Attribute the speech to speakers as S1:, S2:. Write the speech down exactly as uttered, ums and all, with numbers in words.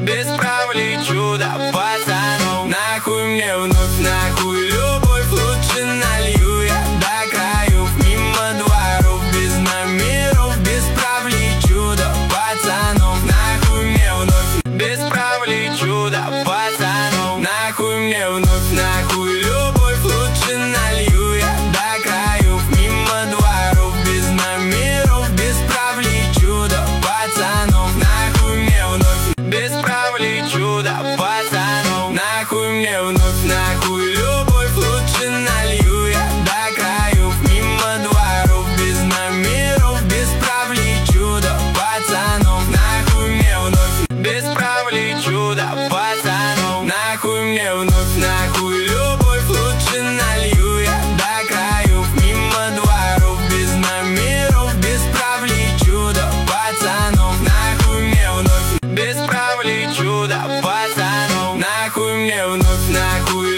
S1: без прав лечу до пацанов. Нахуй мне вновь, нахуй любовь, лучше налью я до краев. Мимо дворов, без номеров, без прав лечу до пацанов. Нахуй мне вновь, без прав лечу до пацанов. Нахуй мне вновь, нахуй любовь, лучше налью я до краев. Мимо дворов, без номеров, без прав лечу до пацанов. Нахуй мне вновь, без прав лечу до пацанов. Нахуй мне вновь, нахуй любовь, лучше налью я до краев. Мимо дворов, без номеров, без прав лечу до пацанов. Нахуй мне вновь, без прав лечу до пацанов. Нахуй мне вновь, нахуй любовь, лучше налью я до краев. Мимо дворов, без номеров, без прав лечу до пацанов. Нахуй мне вновь, без прав лечу до пацанов. Нахуй мне вновь, нахуй